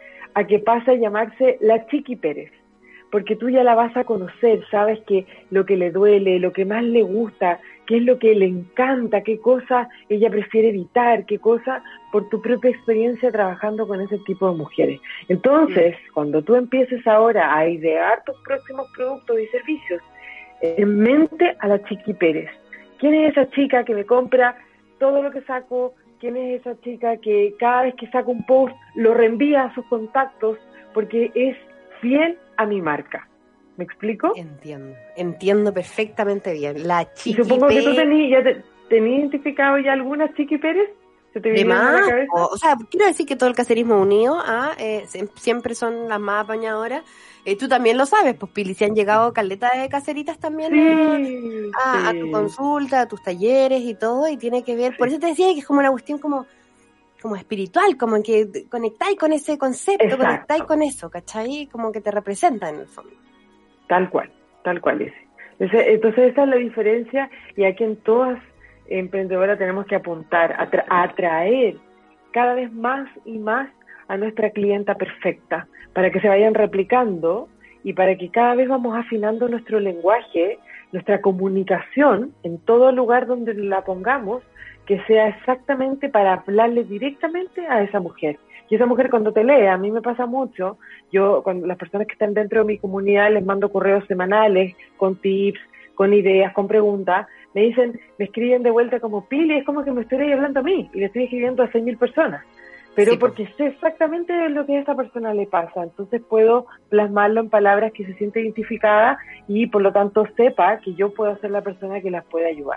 a que pase a llamarse la Chiqui Pérez, porque tú ya la vas a conocer, sabes que lo que le duele, lo que más le gusta, qué es lo que le encanta, qué cosa ella prefiere evitar, qué cosa por tu propia experiencia trabajando con ese tipo de mujeres. Entonces, sí. Cuando tú empieces ahora a idear tus próximos productos y servicios, en mente a la Chiqui Pérez. ¿Quién es esa chica que me compra todo lo que saco? ¿Quién es esa chica que cada vez que saco un post lo reenvía a sus contactos porque es fiel a mi marca? ¿Me explico? Entiendo, entiendo perfectamente bien. La Chiqui Y supongo Pérez. que tú tenías, ya te, tenías identificado ya alguna Chiqui Pérez. ¿Se te vinieron a la cabeza? O, o sea, quiero decir que todo el caserismo unido ah, eh, siempre son las más apañadoras. Eh, tú también lo sabes, pues Pili, si han llegado caleta de caseritas también sí, a, a, sí. a tu consulta, a tus talleres y todo, y tiene que ver, sí. Por eso te decía que es como una cuestión como, como espiritual, como en que conectáis con ese concepto, Exacto. conectáis con eso, ¿cachai? Como que te representa en el fondo. Tal cual, tal cual ese. ese entonces esa es la diferencia, y aquí en todas emprendedoras tenemos que apuntar a, tra- a atraer cada vez más y más a nuestra clienta perfecta, para que se vayan replicando y para que cada vez vamos afinando nuestro lenguaje, nuestra comunicación en todo lugar donde la pongamos, que sea exactamente para hablarle directamente a esa mujer. Y esa mujer cuando te lee, a mí me pasa mucho, yo cuando las personas que están dentro de mi comunidad les mando correos semanales con tips, con ideas, con preguntas, me dicen, me escriben de vuelta como Pili, es como que me estoy hablando a mí, y le estoy escribiendo a seis mil personas. Pero sí, porque sé exactamente lo que a esa persona le pasa, entonces puedo plasmarlo en palabras que se siente identificada y por lo tanto sepa que yo puedo ser la persona que las puede ayudar.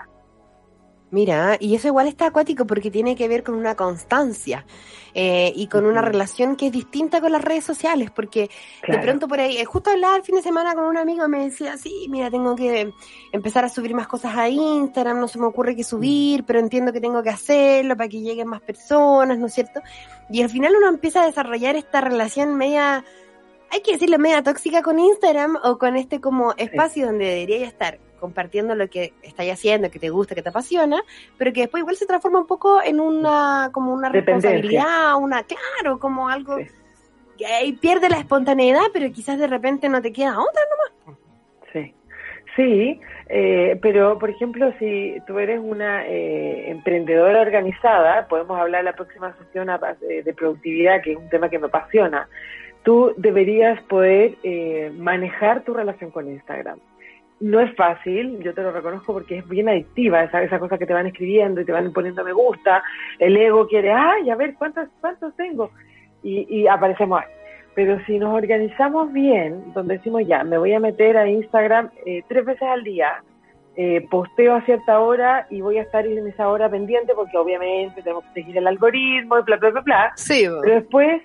Mira, y eso igual está acuático porque tiene que ver con una constancia eh, y con uh-huh. una relación que es distinta con las redes sociales, porque claro. de pronto por ahí, eh, justo hablaba el fin de semana con un amigo y me decía, sí, mira, tengo que empezar a subir más cosas a Instagram, no se me ocurre qué subir, uh-huh. pero entiendo que tengo que hacerlo para que lleguen más personas, ¿no es cierto? Y al final uno empieza a desarrollar esta relación media, hay que decirlo, media tóxica con Instagram o con este como espacio sí. donde debería estar compartiendo lo que estáis haciendo, que te gusta, que te apasiona, pero que después igual se transforma un poco en una como una responsabilidad, una claro, como algo sí. que ahí pierde la espontaneidad, pero quizás de repente no te queda otra nomás. Sí, sí, eh, pero por ejemplo, si tú eres una eh, emprendedora organizada, podemos hablar la próxima sesión de productividad, que es un tema que me apasiona, tú deberías poder eh, manejar tu relación con Instagram. No es fácil, yo te lo reconozco porque es bien adictiva esa, esa cosa que te van escribiendo y te van poniendo me gusta, el ego quiere, ay, a ver, ¿cuántos, cuántos tengo? Y, y aparecemos ahí. Pero si nos organizamos bien, donde decimos ya, me voy a meter a Instagram eh, tres veces al día, eh, posteo a cierta hora y voy a estar en esa hora pendiente porque obviamente tenemos que seguir el algoritmo y bla, bla, bla, bla. Sí, pero después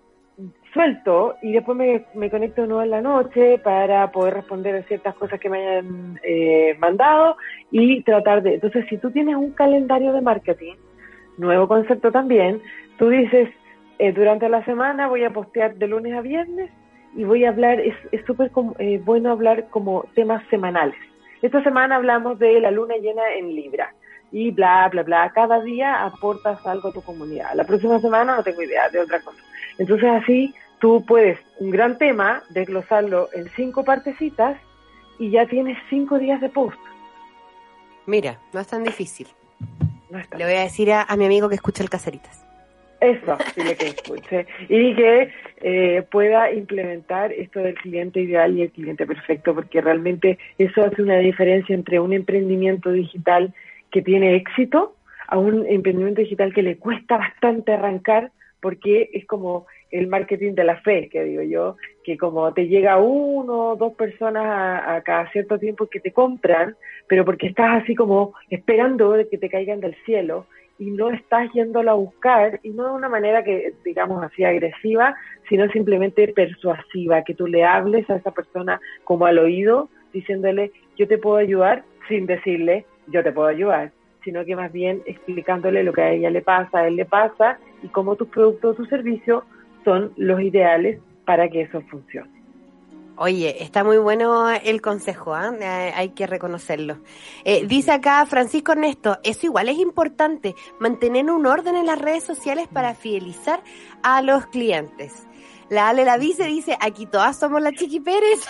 suelto y después me, me conecto de nuevo en la noche para poder responder a ciertas cosas que me hayan eh, mandado y tratar de... Entonces, si tú tienes un calendario de marketing, nuevo concepto también, tú dices, eh, durante la semana voy a postear de lunes a viernes y voy a hablar, es es súper com- eh, bueno hablar como temas semanales. Esta semana hablamos de la luna llena en Libra y bla, bla, bla. Cada día aportas algo a tu comunidad. La próxima semana no tengo idea de otra cosa. Entonces así tú puedes, un gran tema, desglosarlo en cinco partecitas y ya tienes cinco días de post. Mira, no es tan difícil. No está. Le voy a decir a, a mi amigo que escucha el Caseritas. Eso, dile que escuche. Y que eh, pueda implementar esto del cliente ideal y el cliente perfecto, porque realmente eso hace una diferencia entre un emprendimiento digital que tiene éxito a un emprendimiento digital que le cuesta bastante arrancar, porque es como el marketing de la fe, que digo yo, que como te llega uno o dos personas a, a cada cierto tiempo que te compran, pero porque estás así como esperando de que te caigan del cielo y no estás yéndolo a buscar, y no de una manera que, digamos así, agresiva, sino simplemente persuasiva, que tú le hables a esa persona como al oído, diciéndole, yo te puedo ayudar, sin decirle, yo te puedo ayudar, sino que más bien explicándole lo que a ella le pasa, a él le pasa, y cómo tus productos o tus servicios son los ideales para que eso funcione. Oye, está muy bueno el consejo, ¿eh? Hay que reconocerlo. Eh, dice acá Francisco Ernesto, eso igual es importante, mantener un orden en las redes sociales para fidelizar a los clientes. La Ale la Vice dice, aquí todas somos la Chiqui Pérez.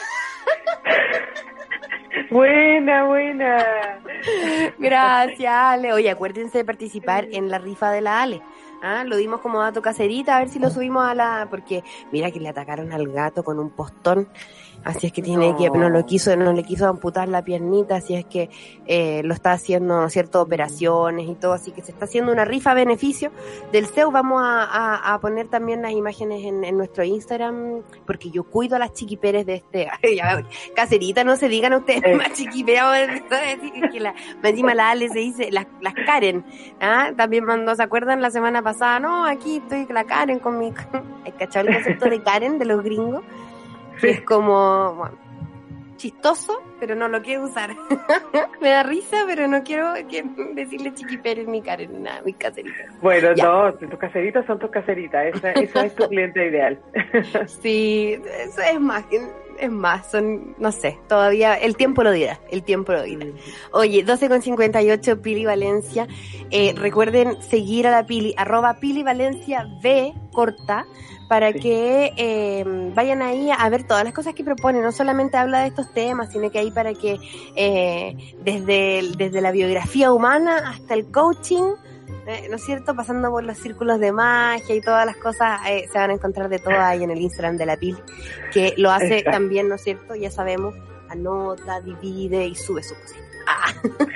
Buena, buena. Gracias, Ale. Oye, acuérdense de participar en la rifa de la Ale. Ah, lo dimos como dato caserita, a ver si lo subimos a la... Porque mira que le atacaron al gato con un postón, así es que tiene No. que... No lo quiso, no le quiso amputar la piernita, así es que eh, lo está haciendo, ¿no es cierto?, operaciones y todo, así que se está haciendo una rifa a beneficio del C E U. Vamos a, a, a poner también las imágenes en, en nuestro Instagram, porque yo cuido a las Chiqui Pérez de este... Ay, ya, caserita, no se digan ustedes Eh. más Chiqui Pérez, que la, encima la Ale se dice, las, las Karen, ¿ah? También cuando se acuerdan la semana pasada, pasada, no, aquí estoy la Karen con mi... ¿Has cachado el concepto de Karen de los gringos? Que es como, bueno, chistoso, pero no lo quiero usar. Me da risa, pero no quiero que decirle Chiqui Pérez ni Karen, ni nada, mi caserita. Bueno, Ya. no, tus caseritas son tus caseritas, esa, esa es tu cliente ideal. Sí, eso es más, es más, son, no sé, todavía, el tiempo lo dirá, el tiempo lo dirá. Oye, doce con cincuenta y ocho, Pili Valencia. Eh, recuerden seguir a la Pili, arroba Pili Valencia V, corta, para Sí. que eh, vayan ahí a ver todas las cosas que propone. No solamente habla de estos temas, sino que ahí para que eh, desde, el- desde la biografía humana hasta el coaching, eh, ¿no es cierto?, pasando por los círculos de magia y todas las cosas, eh, se van a encontrar de todo ahí en el Instagram de la Pili, que lo hace Exacto. también, ¿no es cierto?, ya sabemos, anota, divide y sube su cosita. Ah.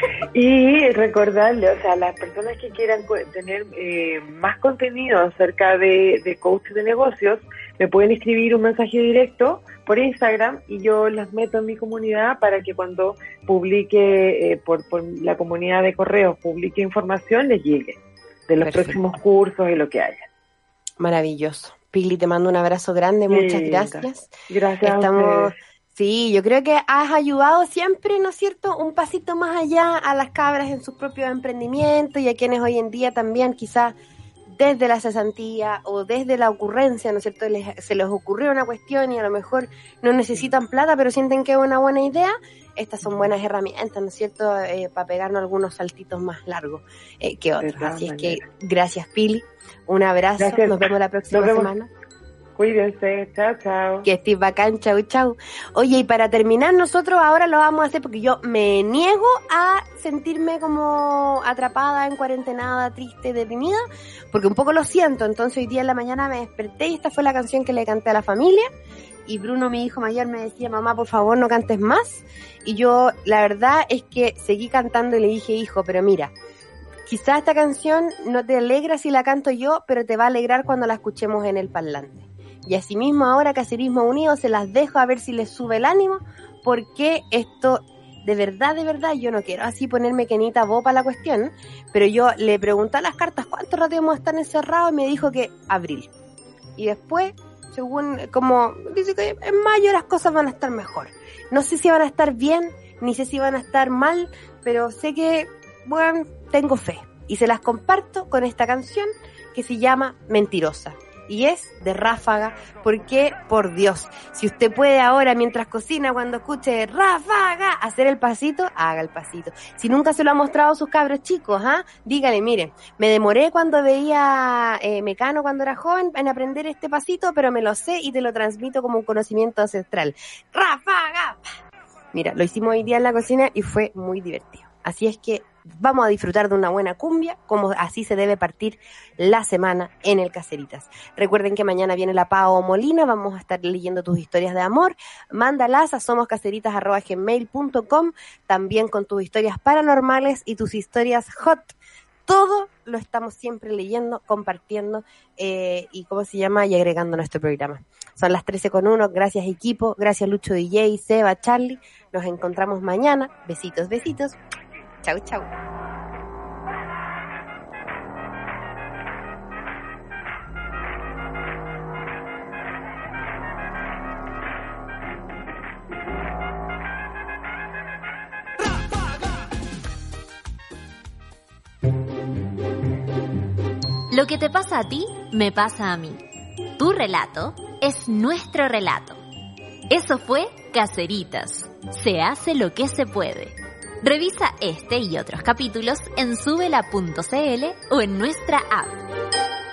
Y recordarle, o sea, las personas que quieran co- tener eh, más contenido acerca de, de coach de negocios, me pueden escribir un mensaje directo por Instagram y yo las meto en mi comunidad para que cuando publique, eh, por, por la comunidad de correos, publique información, les llegue de los Perfecto. próximos cursos y lo que haya. Maravilloso. Pili, te mando un abrazo grande, muchas Linda. gracias. Gracias a Estamos, ustedes. sí, yo creo que has ayudado siempre, ¿no es cierto?, un pasito más allá a las cabras en sus propios emprendimientos y a quienes hoy en día también quizás desde la cesantía o desde la ocurrencia, ¿no es cierto?, les, se les ocurrió una cuestión y a lo mejor no necesitan plata, pero sienten que es una buena idea. Estas son buenas herramientas, ¿no es cierto?, eh, para pegarnos algunos saltitos más largos eh, que otros. todas Así es que maneras. gracias, Pili. Un abrazo. Gracias. Nos vemos la próxima Nos vemos. semana. Cuídense. Chao, chao. Que estés bacán, chau, chau. Oye, y para terminar, nosotros ahora lo vamos a hacer porque yo me niego a sentirme como atrapada, en cuarentenada, triste, deprimida, porque un poco lo siento. Entonces hoy día en la mañana me desperté y esta fue la canción que le canté a la familia. Y Bruno, mi hijo mayor, me decía, mamá, por favor, no cantes más. Y yo, la verdad es que seguí cantando y le dije, hijo, pero mira, quizás esta canción no te alegra si la canto yo, pero te va a alegrar cuando la escuchemos en el parlante. Y asimismo ahora, Caserismo Unido, se las dejo a ver si les sube el ánimo, porque esto, de verdad, de verdad, yo no quiero así ponerme quenita bopa la cuestión, pero yo le pregunté a las cartas cuánto rato íbamos a estar encerrados y me dijo que abril. Y después, según, como, dice que en mayo las cosas van a estar mejor. No sé si van a estar bien, ni sé si van a estar mal, pero sé que, bueno, tengo fe. Y se las comparto con esta canción que se llama Mentirosa. y es de ráfaga, porque, por Dios, si usted puede ahora, mientras cocina, cuando escuche ráfaga, hacer el pasito, haga el pasito. Si nunca se lo ha mostrado a sus cabros chicos, ¿ah? Dígale, mire, me demoré cuando veía eh, Mecano cuando era joven en aprender este pasito, pero me lo sé y te lo transmito como un conocimiento ancestral. ¡Ráfaga! Mira, lo hicimos hoy día en la cocina y fue muy divertido. Así es que vamos a disfrutar de una buena cumbia, como así se debe partir la semana en el Caseritas. Recuerden que mañana viene la Pao Molina, vamos a estar leyendo tus historias de amor. Mándalas a somoscaseritas arroba gmail punto com, también con tus historias paranormales y tus historias hot. Todo lo estamos siempre leyendo, compartiendo eh, y cómo se llama y agregando a nuestro programa. Son las trece con uno, gracias equipo, gracias Lucho D J, Seba, Charlie. Nos encontramos mañana. Besitos, besitos. Chau, chau. Lo que te pasa a ti, me pasa a mí. Tu relato es nuestro relato. Eso fue Caseritas. Se hace lo que se puede. Revisa este y otros capítulos en subela punto c l o en nuestra app.